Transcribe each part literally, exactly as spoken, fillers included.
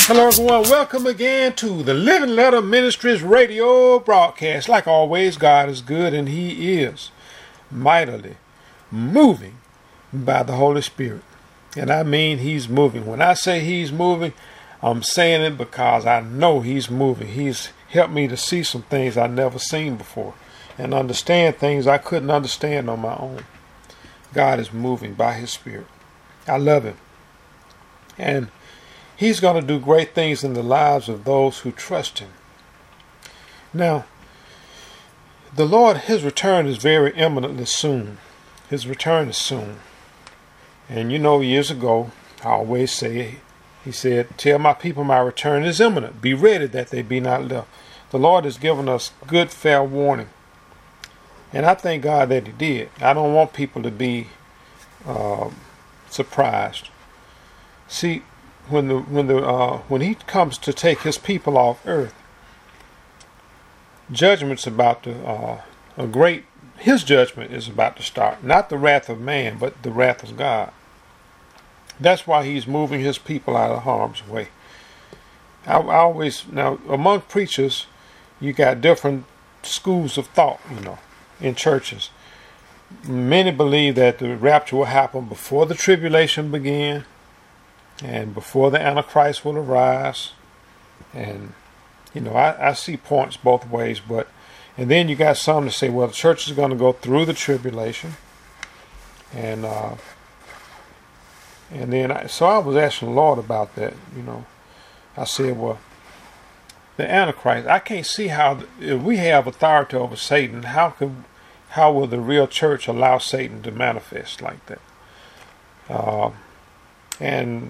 Hello everyone, welcome again to the Living Letter Ministries radio broadcast. Like always, God is good and He is mightily moving by the Holy Spirit. And I mean He's moving. When I say He's moving, I'm saying it because I know He's moving. He's helped me to see some things I've never seen before and understand things I couldn't understand on my own. God is moving by His Spirit. I love Him. And He's going to do great things in the lives of those who trust Him. Now, the Lord, His return is very imminently soon. His return is soon. And you know, years ago, I always say, He said, "Tell my people my return is imminent. Be ready that they be not left." The Lord has given us good, fair warning. And I thank God that He did. I don't want people to be uh, surprised. See, When the when the uh, when He comes to take His people off earth, judgment's about to uh, a great His judgment is about to start. Not the wrath of man, but the wrath of God. That's why He's moving His people out of harm's way. I, I always now among preachers, you got different schools of thought. You know, in churches, many believe that the rapture will happen before the tribulation began. And before the Antichrist will arise. And, you know, I, I see points both ways. But, and then you got some to say, well, the church is going to go through the tribulation. And, uh, and then, I, so I was asking the Lord about that, you know. I said, well, the Antichrist, I can't see how, if we have authority over Satan, how can, how will the real church allow Satan to manifest like that? Uh, and,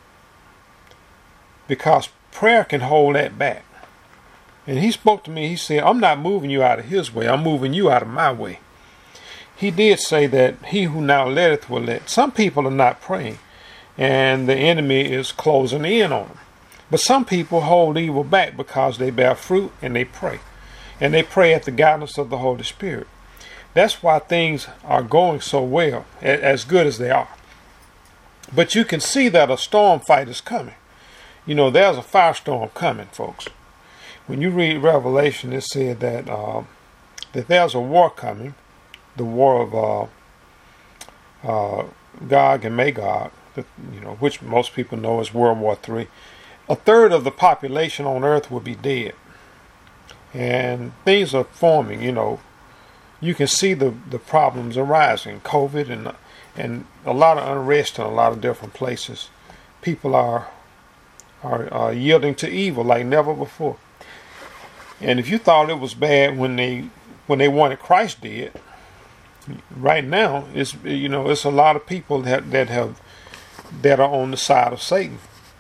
because prayer can hold that back. And He spoke to me, He said, "I'm not moving you out of His way, I'm moving you out of my way." He did say that He who now letteth will let. Some people are not praying, and the enemy is closing in on them. But some people hold evil back because they bear fruit and they pray. And they pray at the guidance of the Holy Spirit. That's why things are going so well, as good as they are. But you can see that a storm fight is coming. You know, there's a firestorm coming, folks. When you read Revelation, it said that uh, that there's a war coming, the war of uh, uh, Gog and Magog, that, you know, which most people know as World War Three. A third of the population on Earth will be dead, and things are forming. You know, you can see the the problems arising, COVID and and a lot of unrest in a lot of different places. People are. Are uh, yielding to evil like never before. And if you thought it was bad when they when they wanted Christ dead, right now it's you know it's a lot of people that that have that are on the side of Satan,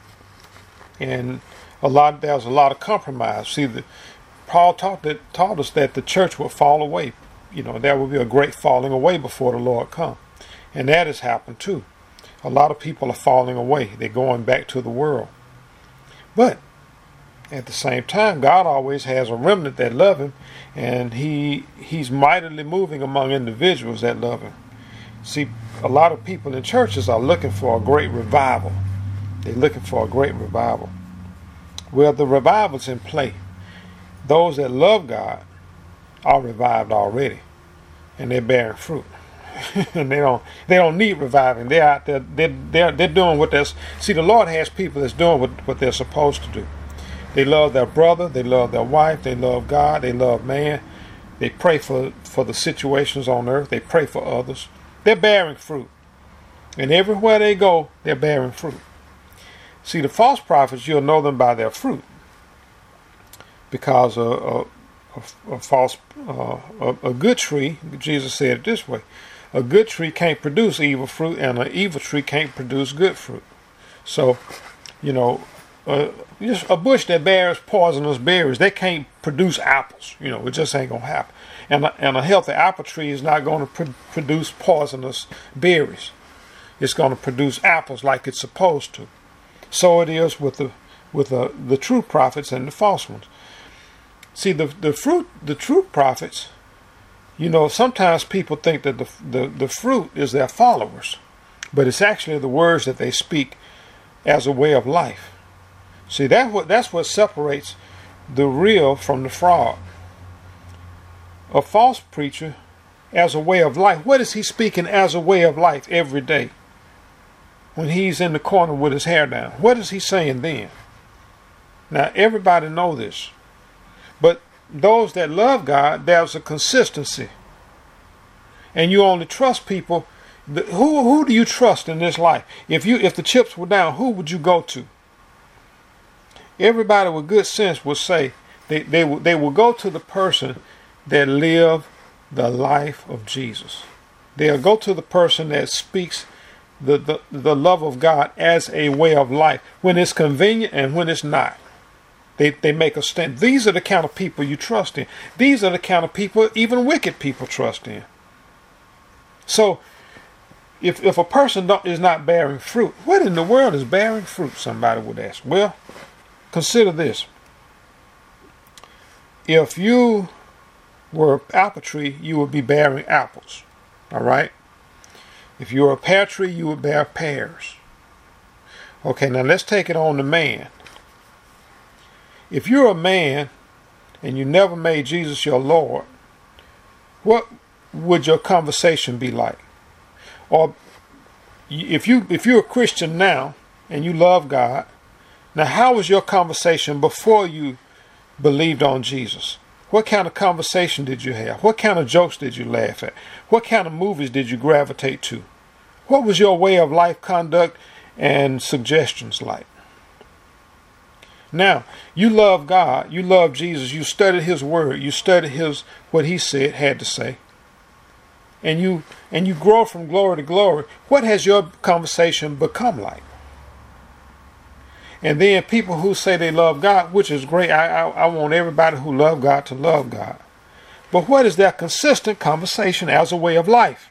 and a lot there's a lot of compromise. See, the, Paul taught that taught us that the church would fall away. You know, there will be a great falling away before the Lord come, and that has happened too. A lot of people are falling away. They're going back to the world. But at the same time, God always has a remnant that love Him, and He He's mightily moving among individuals that love Him. See, a lot of people in churches are looking for a great revival. They're looking for a great revival. Well, the revival's in play. Those that love God are revived already, and they're bearing fruit. And they don't they don't need reviving. They're out there, they're, they're, they're doing what they're... See, the Lord has people that's doing what, what they're supposed to do. They love their brother, they love their wife, they love God, they love man. They pray for, for the situations on earth, they pray for others. They're bearing fruit. And everywhere they go, they're bearing fruit. See, the false prophets, you'll know them by their fruit. Because a, a, a, a false, uh, a, a good tree, Jesus said it this way, a good tree can't produce evil fruit, and an evil tree can't produce good fruit. So, you know, uh, just a bush that bears poisonous berries, they can't produce apples. You know, it just ain't going to happen. And a, and a healthy apple tree is not going to pr- produce poisonous berries. It's going to produce apples like it's supposed to. So it is with the with the, the true prophets and the false ones. See, the the fruit, the true prophets, you know, sometimes people think that the, the, the fruit is their followers, but it's actually the words that they speak as a way of life. See, that's what that's what separates the real from the fraud. A false preacher, as a way of life, what is he speaking as a way of life every day? When he's in the corner with his hair down, what is he saying then? Now, everybody know this, but those that love God, there's a consistency, and you only trust people. The, who who do you trust in this life? If you if the chips were down, who would you go to? Everybody with good sense would say they they will they will go to the person that live the life of Jesus. They'll go to the person that speaks the, the the love of God as a way of life when it's convenient and when it's not. They they make a stand. These are the kind of people you trust in. These are the kind of people even wicked people trust in. So if if a person don't, is not bearing fruit, what in the world is bearing fruit? Somebody would ask. Well, consider this. If you were an apple tree, you would be bearing apples. All right? If you were a pear tree, you would bear pears. Okay, now let's take it on the man. If you're a man and you never made Jesus your Lord, what would your conversation be like? Or if you if you're a Christian now and you love God, now how was your conversation before you believed on Jesus? What kind of conversation did you have? What kind of jokes did you laugh at? What kind of movies did you gravitate to? What was your way of life conduct and suggestions like? Now, you love God, you love Jesus, you studied his word, you studied his what he said, had to say. And you and you grow from glory to glory. What has your conversation become like? And then people who say they love God, which is great. I, I, I want everybody who love God to love God. But what is their consistent conversation as a way of life?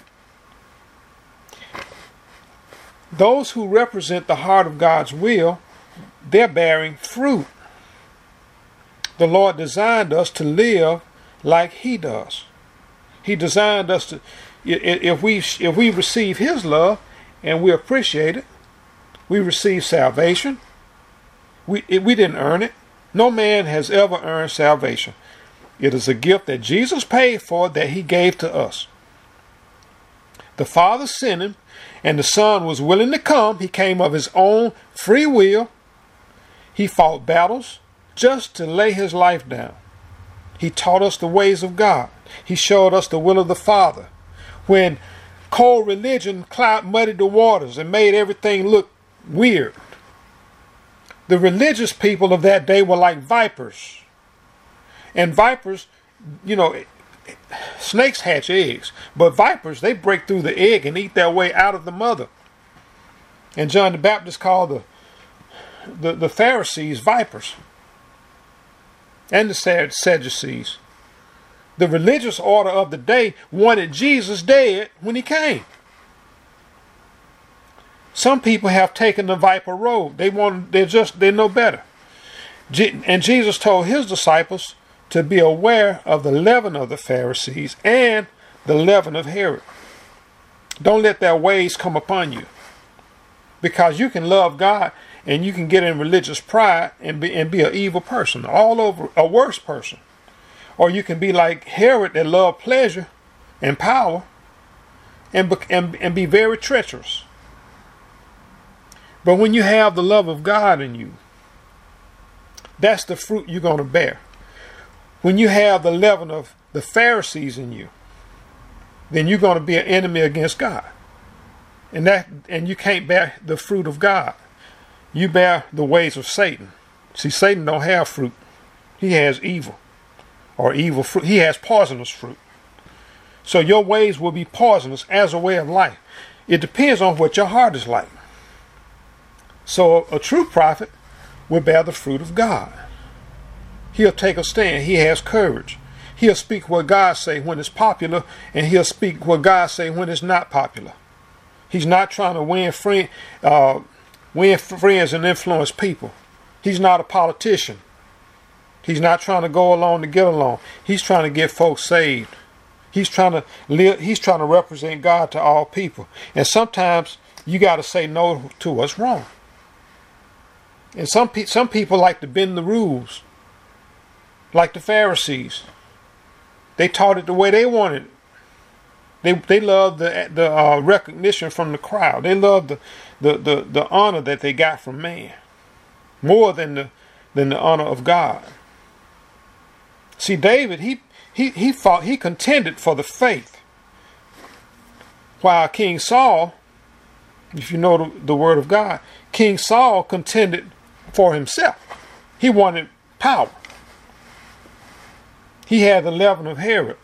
Those who represent the heart of God's will, they're bearing fruit. The Lord designed us to live like he does. He designed us to, if we if we receive his love and we appreciate it, we receive salvation. We it, we didn't earn it. No man has ever earned salvation. It is a gift that Jesus paid for, that he gave to us. The Father sent him, and the Son was willing to come. He came of his own free will. He fought battles just to lay his life down. He taught us the ways of God. He showed us the will of the Father. When cold religion cloud muddied the waters and made everything look weird, the religious people of that day were like vipers. And vipers, you know, snakes hatch eggs, but vipers, they break through the egg and eat their way out of the mother. And John the Baptist called the the, the Pharisees vipers, and the Sadducees. The religious order of the day wanted Jesus dead when he came. Some people have taken the viper road. They want, they're just, they know better. And Jesus told his disciples to be aware of the leaven of the Pharisees and the leaven of Herod. Don't let their ways come upon you, because you can love God and you can get in religious pride and be and be an evil person, all over a worse person. Or you can be like Herod, that loved pleasure and power and, be, and, and be very treacherous. But when you have the love of God in you, that's the fruit you're going to bear. When you have the leaven of the Pharisees in you, then you're going to be an enemy against God. And that and you can't bear the fruit of God. You bear the ways of Satan. See, Satan don't have fruit. He has evil. Or evil fruit. He has poisonous fruit. So your ways will be poisonous as a way of life. It depends on what your heart is like. So a true prophet will bear the fruit of God. He'll take a stand. He has courage. He'll speak what God say when it's popular, and he'll speak what God say when it's not popular. He's not trying to win friend, uh, win friends and influence people. He's not a politician. He's not trying to go along to get along. He's trying to get folks saved. He's trying to live. He's trying to represent God to all people. And sometimes you got to say no to what's wrong. And some pe some people like to bend the rules, like the Pharisees. They taught it the way they wanted it. They they loved the the uh, recognition from the crowd. They loved the, the the the honor that they got from man more than the than the honor of God. See, David, he he he fought, he contended for the faith, while King Saul, if you know the, the word of God, King Saul contended for himself. He wanted power. He had the leaven of Herod.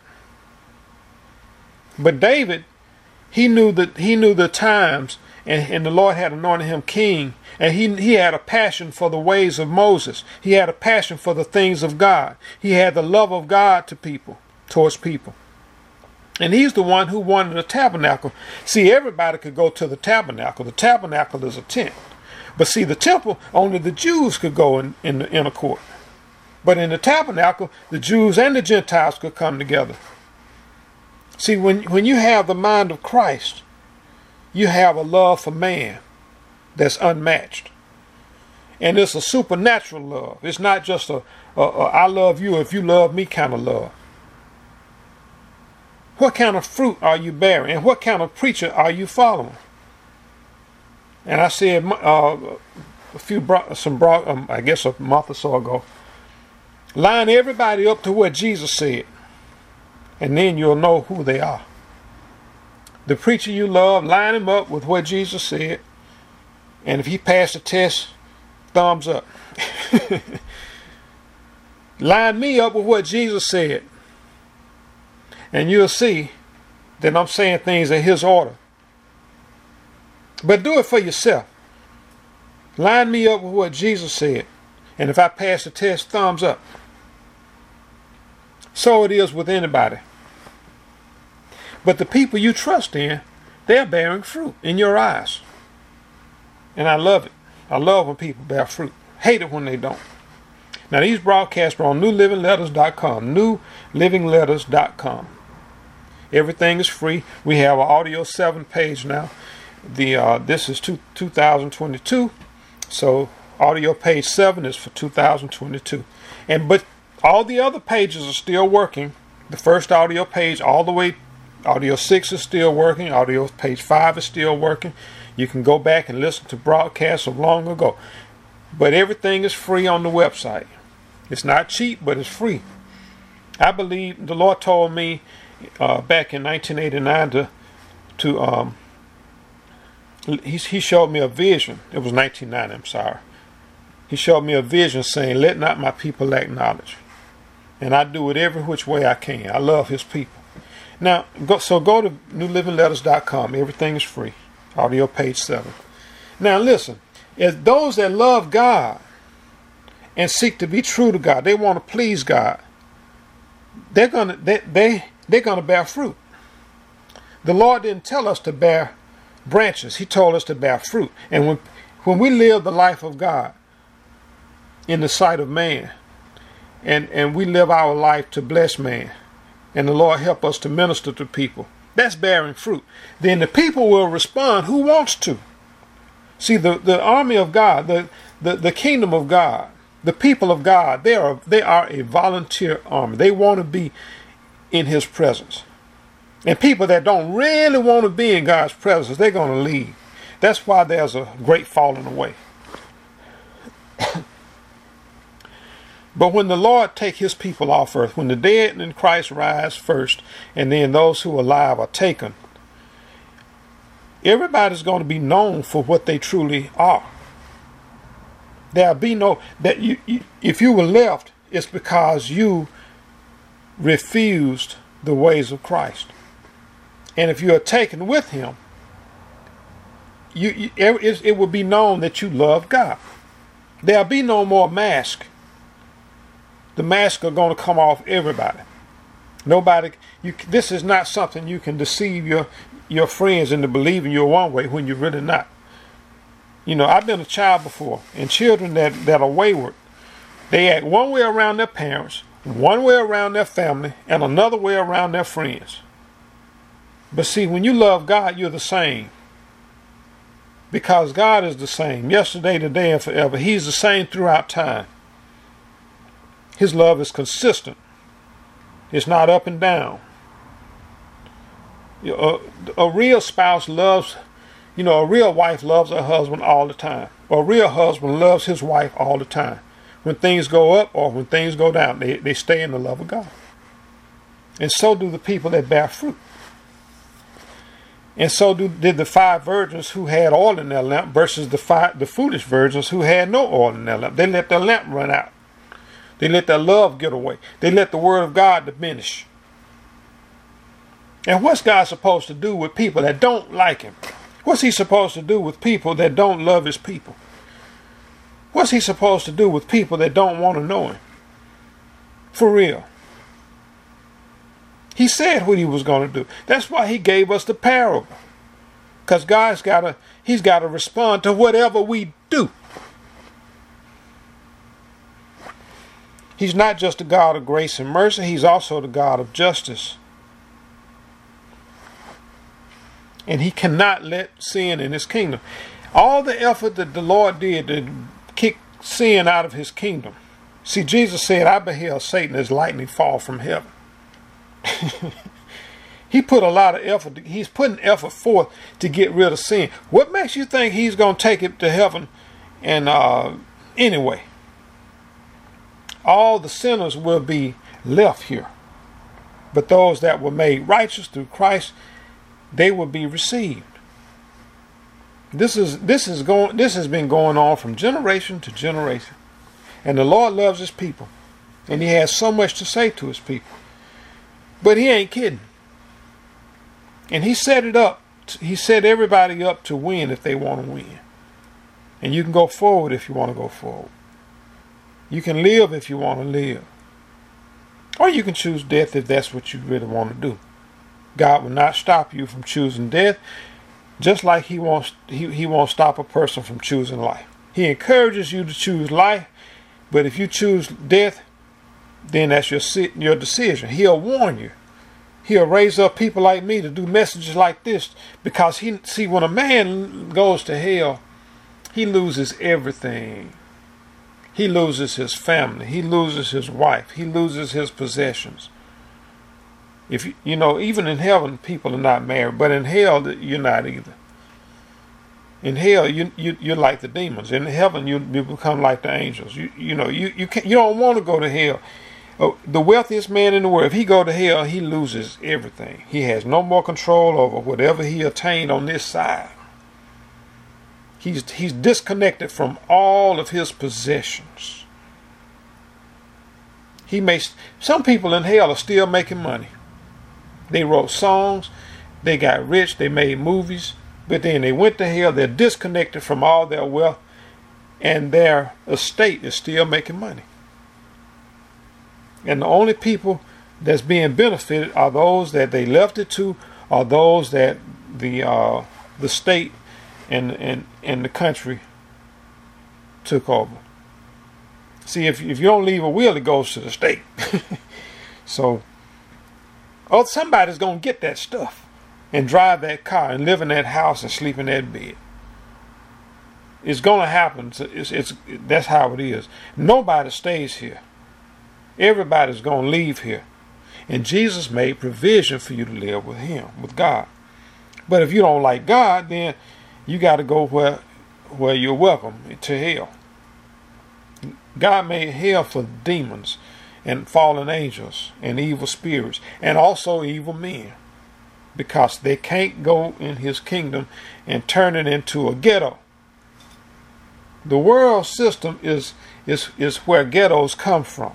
But David, he knew that he knew the times, and, and the Lord had anointed him king, and he he had a passion for the ways of Moses. He had a passion for the things of God. He had the love of God to people, towards people. And he's the one who wanted a tabernacle. See, everybody could go to the tabernacle. The tabernacle is a tent. But see, the temple, only the Jews could go in, in the inner court. But in the tabernacle, the Jews and the Gentiles could come together. See, when, when you have the mind of Christ, you have a love for man that's unmatched. And it's a supernatural love. It's not just a, a, a I love you if you love me kind of love. What kind of fruit are you bearing? And what kind of preacher are you following? And I said uh, a few, bro some bro um, I guess a month or so ago, line everybody up to what Jesus said, and then you'll know who they are. The preacher you love, line him up with what Jesus said, and if he passed the test, thumbs up. Line me up with what Jesus said, and you'll see that I'm saying things in his order. But do it for yourself. Line me up with what Jesus said, and if I pass the test, thumbs up. So it is with anybody. But the people you trust in, they're bearing fruit in your eyes. And I love it. I love when people bear fruit. Hate it when they don't. Now, these broadcasts are on new living letters dot com. new living letters dot com. Everything is free. We have an audio seven page now. The uh, this is two, two thousand twenty-two. So audio page seven is for two thousand twenty-two. And but all the other pages are still working. The first audio page all the way, audio six is still working. Audio page five is still working. You can go back and listen to broadcasts of long ago. But everything is free on the website. It's not cheap, but it's free. I believe the Lord told me uh, back in nineteen eighty-nine to to um he he showed me a vision. It was nineteen ninety. I'm sorry. He showed me a vision saying, "Let not my people lack knowledge," and I do it every which way I can. I love His people. Now, go so go to new living letters dot com. Everything is free. Audio page seven. Now listen, as those that love God and seek to be true to God, they want to please God. They're gonna they they they're gonna bear fruit. The Lord didn't tell us to bear branches. He told us to bear fruit. And when when we live the life of God in the sight of man, and and we live our life to bless man, and the Lord help us to minister to people, that's bearing fruit. Then the people will respond who wants to. See, the, the army of God, the, the, the kingdom of God, the people of God, they are they are a volunteer army. They want to be in His presence. And people that don't really want to be in God's presence, they're going to leave. That's why there's a great falling away. But when the Lord take His people off earth, when the dead in Christ rise first, and then those who are alive are taken, everybody's going to be known for what they truly are. There'll be no, that you, you if you were left, it's because you refused the ways of Christ. And if you are taken with Him, you, you it, it will be known that you love God. There'll be no more mask. The masks are going to come off everybody. Nobody, you, this is not something you can deceive your your friends into believing you're one way when you're really not. You know, I've been a child before, and children that, that are wayward, they act one way around their parents, one way around their family, and another way around their friends. But see, when you love God, you're the same. Because God is the same yesterday, today, and forever. He's the same throughout time. His love is consistent. It's not up and down. A, a real spouse loves, you know, a real wife loves her husband all the time. Or a real husband loves his wife all the time. When things go up or when things go down, they, they stay in the love of God. And so do the people that bear fruit. And so do, did the five virgins who had oil in their lamp versus the five, the foolish virgins who had no oil in their lamp. They let their lamp run out. They let their love get away. They let the word of God diminish. And what's God supposed to do with people that don't like him? What's he supposed to do with people that don't love his people? What's he supposed to do with people that don't want to know him? For real. He said what he was going to do. That's why he gave us the parable. Because God's got to, he's got to respond to whatever we do. He's not just the God of grace and mercy. He's also the God of justice. And he cannot let sin in his kingdom. All the effort that the Lord did to kick sin out of his kingdom. See, Jesus said, I beheld Satan as lightning fall from heaven. He put a lot of effort. He's putting effort forth to get rid of sin. What makes you think he's going to take it to heaven? And uh, anyway, all the sinners will be left here. But those that were made righteous through Christ, they will be received. This is this is going this has been going on from generation to generation. And the Lord loves his people. And he has so much to say to his people. But he ain't kidding. And he set it up. He set everybody up to win if they want to win. And you can go forward if you want to go forward. You can live if you want to live. Or you can choose death if that's what you really want to do. God will not stop you from choosing death, just like he won't, he, he won't stop a person from choosing life. He encourages you to choose life, but if you choose death, then that's your, your decision. He'll warn you. He'll raise up people like me to do messages like this, because he see when a man goes to hell, he loses everything. He loses his family. He loses his wife. He loses his possessions. If you, you know, even in heaven, people are not married, but in hell, you're not either. In hell, you you you're like the demons. In heaven, you you become like the angels. You you know you you can't, you don't want to go to hell. Uh, the wealthiest man in the world, if he go to hell, he loses everything. He has no more control over whatever he attained on this side. He's he's disconnected from all of his possessions. He makes some people in hell are still making money. They wrote songs, they got rich, they made movies, but then they went to hell. They're disconnected from all their wealth, and their estate is still making money. And the only people that's being benefited are those that they left it to, or those that the uh, the state and and and the country took over. See, if if you don't leave a will, it goes to the state. So, oh, somebody's gonna get that stuff and drive that car and live in that house and sleep in that bed. It's gonna happen. It's it's that's how it is. Nobody stays here. Everybody's gonna leave here, and Jesus made provision for you to live with Him, with God. But if you don't like God, then you got to go where where you're welcome, to hell. God made hell for demons and fallen angels and evil spirits and also evil men, because they can't go in His kingdom and turn it into a ghetto. The world system is is is where ghettos come from.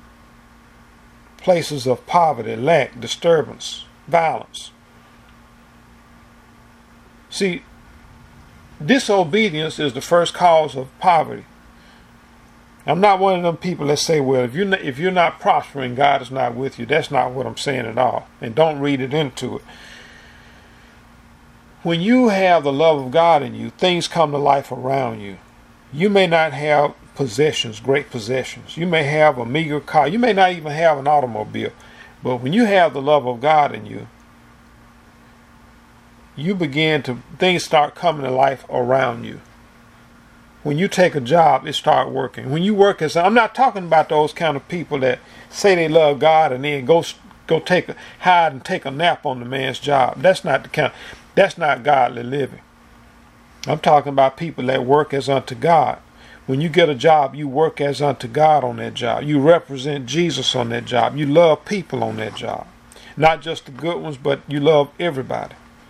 Places of poverty, lack, disturbance, violence. See, disobedience is the first cause of poverty. I'm not one of them people that say, well, if you're not, if you're not prospering, God is not with you. That's not what I'm saying at all. And don't read it into it. When you have the love of God in you, things come to life around you. You may not have possessions, great possessions. You may have a meager car. You may not even have an automobile. But when you have the love of God in you, you begin to, things start coming to life around you. When you take a job, it start working. When you work as, I'm not talking about those kind of people that say they love God and then go go take a, hide and take a nap on the man's job. That's not the kind. That's not godly living. I'm talking about people that work as unto God. When you get a job, you work as unto God on that job. You represent Jesus on that job. You love people on that job. Not just the good ones, but you love everybody.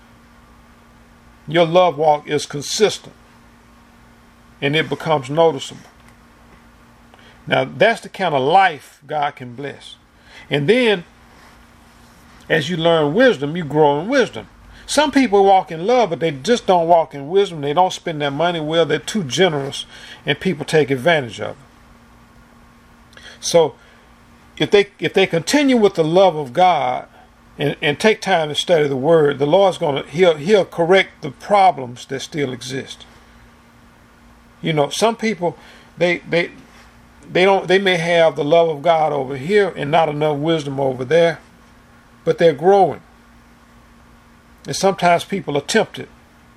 Your love walk is consistent. And it becomes noticeable. Now, that's the kind of life God can bless. And then, as you learn wisdom, you grow in wisdom. Some people walk in love, but they just don't walk in wisdom. They don't spend their money well. They're too generous, and people take advantage of it. So, if they if they continue with the love of God and, and take time to study the Word, the Lord's going to he'll he'll correct the problems that still exist. You know, some people they they they don't they may have the love of God over here and not enough wisdom over there, but they're growing. And sometimes people are tempted,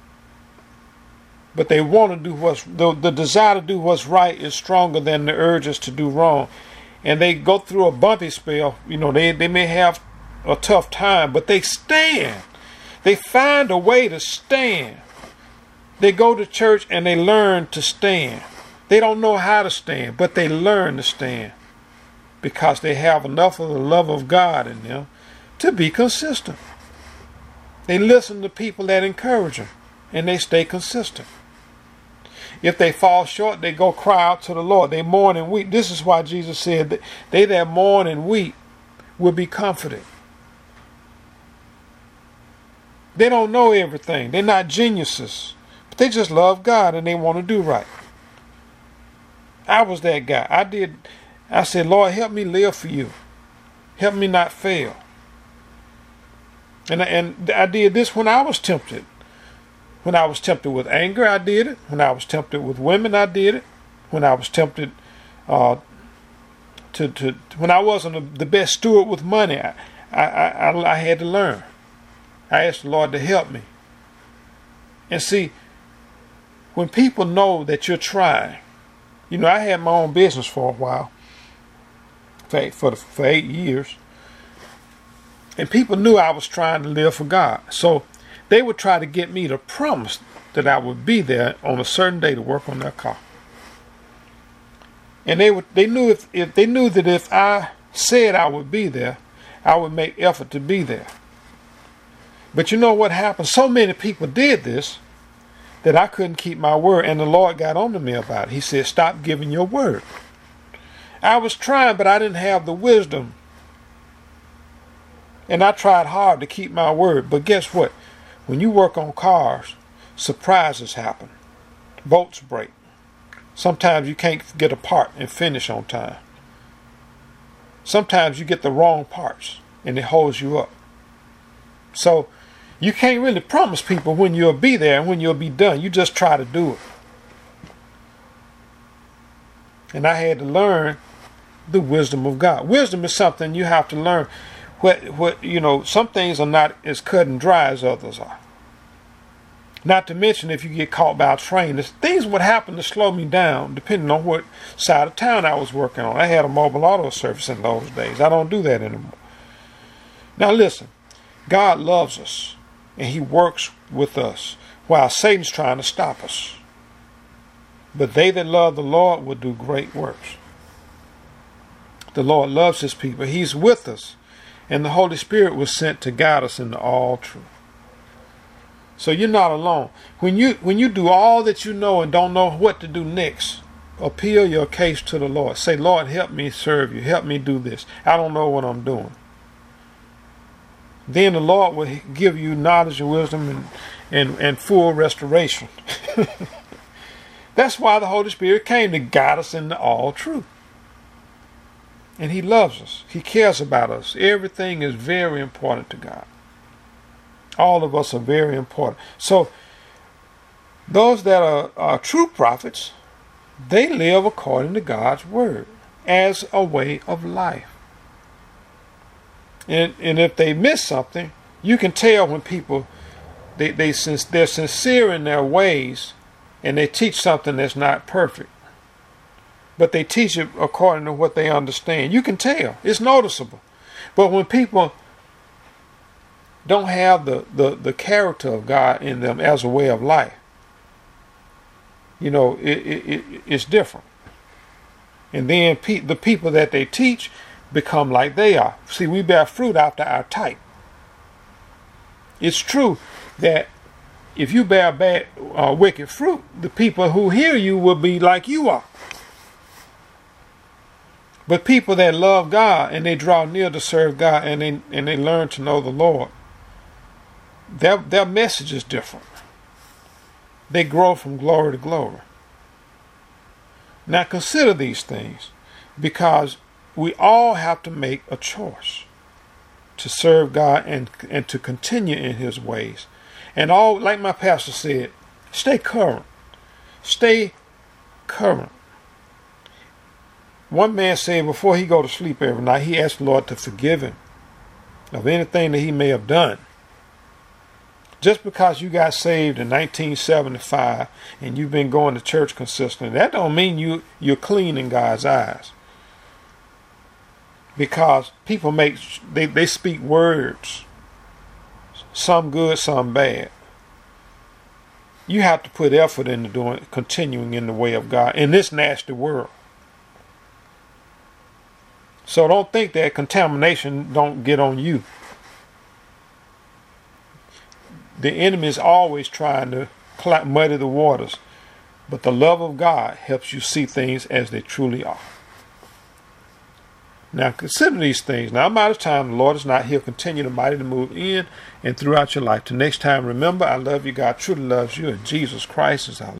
but they want to do what's the, the desire to do what's right is stronger than the urges to do wrong, and they go through a bumpy spell. You know, they they may have a tough time, but they stand. They find a way to stand. They go to church and they learn to stand. They don't know how to stand, but they learn to stand because they have enough of the love of God in them to be consistent. They listen to people that encourage them, and they stay consistent. If they fall short, they go cry out to the Lord. They mourn and weep. This is why Jesus said that they that mourn and weep will be comforted. They don't know everything. They're not geniuses. But they just love God and they want to do right. I was that guy. I did. I said, Lord, help me live for you. Help me not fail. And I, and I did this when I was tempted. When I was tempted with anger, I did it. When I was tempted with women, I did it. When I was tempted uh, to, to when I wasn't a, the best steward with money, I, I, I, I had to learn. I asked the Lord to help me. And see, when people know that you're trying, you know, I had my own business for a while, for for, the, for eight years. And people knew I was trying to live for God. So they would try to get me to promise that I would be there on a certain day to work on their car. And they would they knew if, if they knew that if I said I would be there, I would make effort to be there. But you know what happened? So many people did this that I couldn't keep my word, and the Lord got on to me about it. He said, stop giving your word. I was trying, but I didn't have the wisdom. And I tried hard to keep my word. But guess what? When you work on cars, surprises happen. Bolts break. Sometimes you can't get a part and finish on time. Sometimes you get the wrong parts and it holds you up. So you can't really promise people when you'll be there and when you'll be done. You just try to do it. And I had to learn the wisdom of God. Wisdom is something you have to learn. What, what, you know, some things are not as cut and dry as others are. Not to mention if you get caught by a train, things would happen to slow me down depending on what side of town I was working on. I had a mobile auto service in those days. I don't do that anymore. Now listen, God loves us and he works with us while Satan's trying to stop us. But they that love the Lord will do great works. The Lord loves his people. He's with us. And the Holy Spirit was sent to guide us into all truth. So you're not alone. When you when you do all that you know and don't know what to do next, appeal your case to the Lord. Say, Lord, help me serve you. Help me do this. I don't know what I'm doing. Then the Lord will give you knowledge and wisdom and, and, and full restoration. That's why the Holy Spirit came, to guide us into all truth. And he loves us. He cares about us. Everything is very important to God. All of us are very important. So those that are, are true prophets, they live according to God's word as a way of life. And, and if they miss something, you can tell when people they, they, since they're sincere in their ways, and they teach something that's not perfect, but they teach it according to what they understand. You can tell. It's noticeable. But when people don't have the, the, the character of God in them as a way of life, you know, it, it, it it's different. And then pe- the people that they teach become like they are. See, we bear fruit after our type. It's true that if you bear bad, uh, wicked fruit, the people who hear you will be like you are. But people that love God and they draw near to serve God and they and they learn to know the Lord, their their message is different. They grow from glory to glory. Now consider these things, because we all have to make a choice to serve God and and to continue in His ways. And all, like my pastor said, stay current. Stay current. One man said before he go to sleep every night, he asked the Lord to forgive him of anything that he may have done. Just because you got saved in nineteen seventy-five and you've been going to church consistently, that don't mean you, you're clean in God's eyes. Because people make, they, they speak words, some good, some bad. You have to put effort into doing, continuing in the way of God in this nasty world. So don't think that contamination don't get on you. The enemy is always trying to muddy the waters, but the love of God helps you see things as they truly are. Now consider these things. Now I'm out of time. The Lord is not here. Continue to mighty to move in and throughout your life. Till next time, remember, I love you. God truly loves you, and Jesus Christ is our